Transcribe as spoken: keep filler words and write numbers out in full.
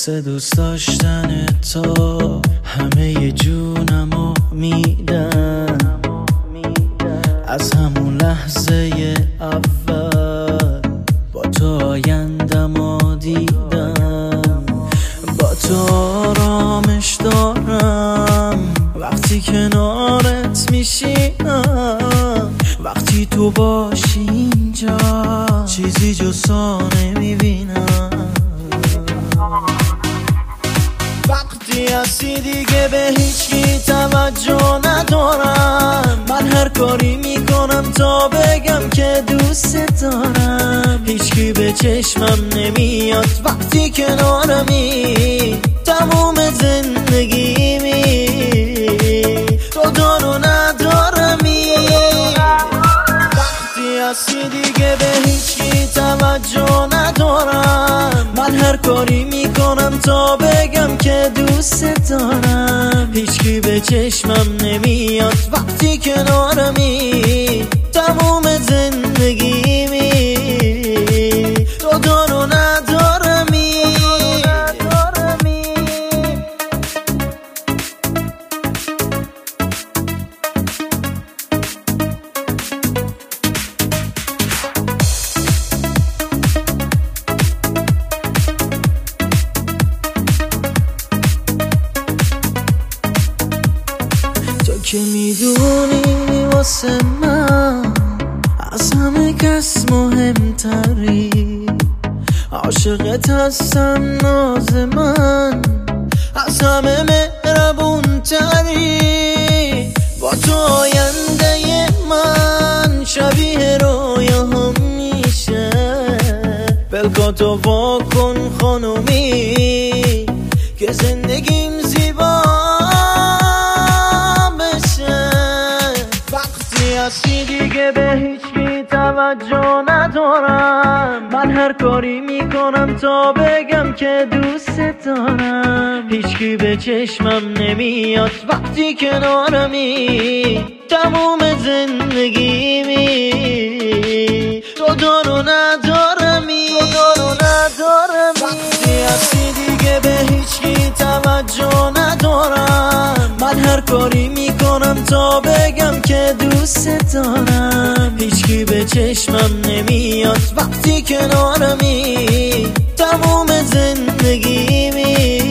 واسه دوست داشتن تو همه جونمو میدم. از همون لحظه اول با تو آیندمو دیدم. با تو آرامش دارم وقتی کنارت میشینم. وقتی تو باشی اینجا چیزی جز تو نمیبینم. وقتی هستی دیگه به هیچکی توجه ندارم. من هر کاری میکنم تا بگم که دوست دارم. هیچکی به چشمم نمیاد وقتی کنارمی. تموم زندگیمی تو دارو ندارمی. وقتی هستی دیگه به هیچکی توجه ندارم. من هر کاری میکنم تا بگم که دوست دارم. هیچکی به چشمم نمیاد وقتی کنارمی. تموم زندگیمی تو دارو ندارمی. که میدونی واسه من از همه کس مهمتری. عاشقت هستم ناز من از همه مهربون تری. با تو آینده من شبیه رویاهم میشه. بلکاتو واکن خانومی که زندگیم زیبا هستی دیگه به هیچکی توجه ندارم. من هر کاری میکنم تا بگم که دوست دارم. هیچکی به چشمم نمیاد وقتی کنارمی. تموم زندگیمی تو دارو ندارمی. وقتی هستی دیگه به هیچکی توجه ندارم. من هر کاری میکنم تا بگم که دوست دارم. هیچکی به چشمم نمیاد وقتی کنارمی. تموم زندگیمی